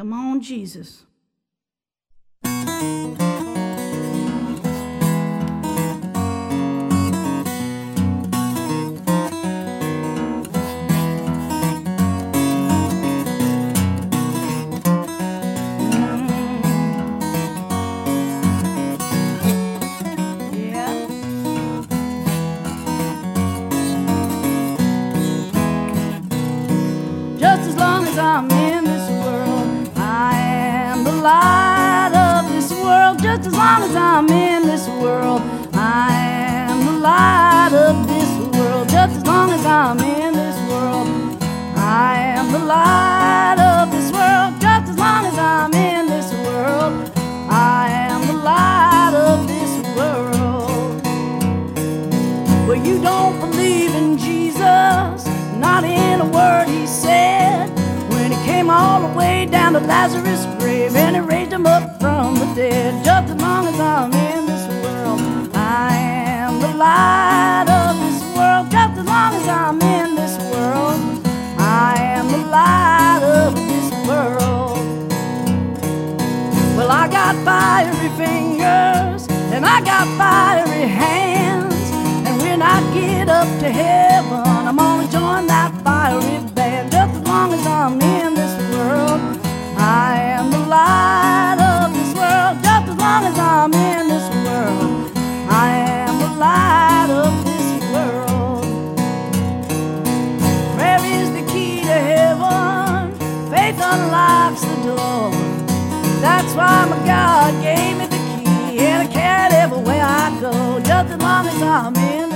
Come on, Jesus. Just as long as I'm in this world, I am the light of this world. Just as long as I'm in this world, I am the light of this world. Just as long as I'm in this world, I am the light of this world. Just as long as I'm in this world, I am the light of this world. Well, you don't believe in Jesus, not in a word he said, when he came all the way down to Lazarus' grave and he raised him up from the dead. Just as long as I'm in this world, I am the light of this world. Just as long as I'm in this world, I am the light of this world. Well, I got fiery fingers and I got fiery hands, and when I get up to heaven, I'm gonna join that fiery band. Just as long as I'm in this world, I am the light of this world. Just as long as I'm in this world, I am the light of this world. Prayer is the key to heaven, faith unlocks the door. That's why my God gave me the key, and I carry it everywhere I go. Just as long as I'm in